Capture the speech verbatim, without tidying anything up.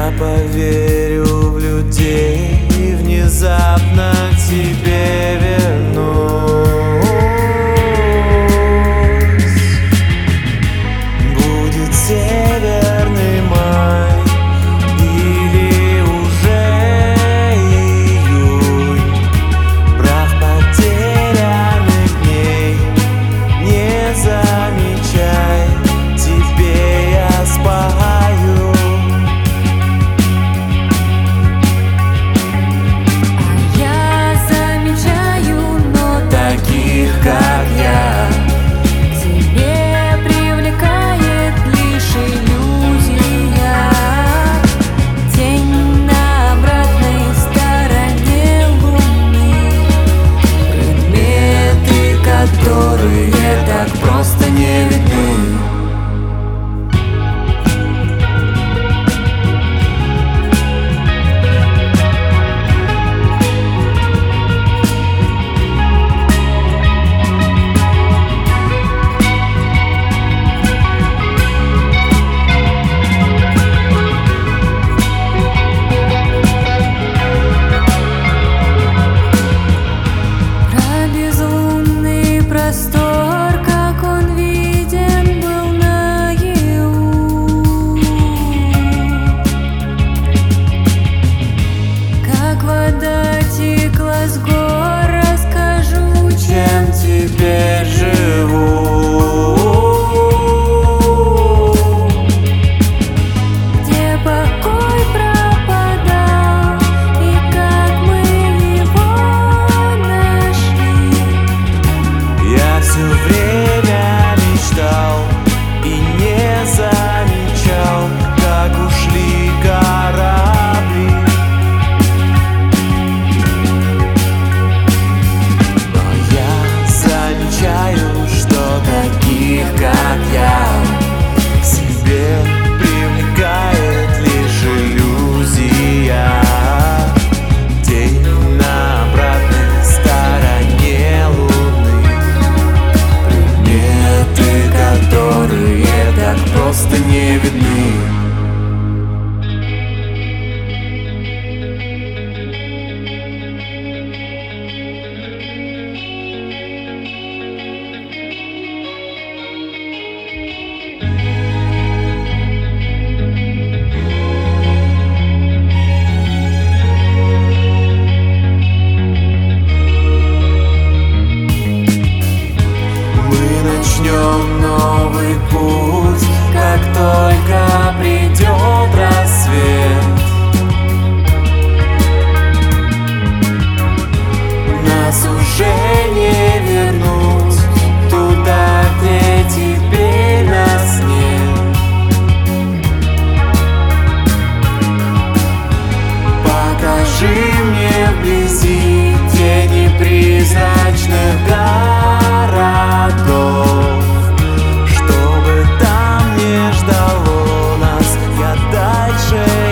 Я поверю в людей и внезапно к тебе вернусь. Будет северный май или уже июнь, прах потерянных дней не замечай, тебе я спою. Как я, к тебе привлекает лишь иллюзия. День на обратной стороне луны, предметы, которые так просто не видны. как он виден был наяву, как вода текла с гор, расскажу, Чем теперь живу. Где покой пропадал и как мы его нашли. Я все время мечтал и не замечал, как ушли корабли. Но я замечаю, что таких, как я, к себе привлекает лишь иллюзия. День на обратной стороне луны, предметы, которые так просто не видны. Начнем новый путь, как только придет рассвет. Нас уже не вернуть туда, где теперь нас нет. Покажи мне вблизи тени призрачных городов, чтобы там не ждало нас, я дальше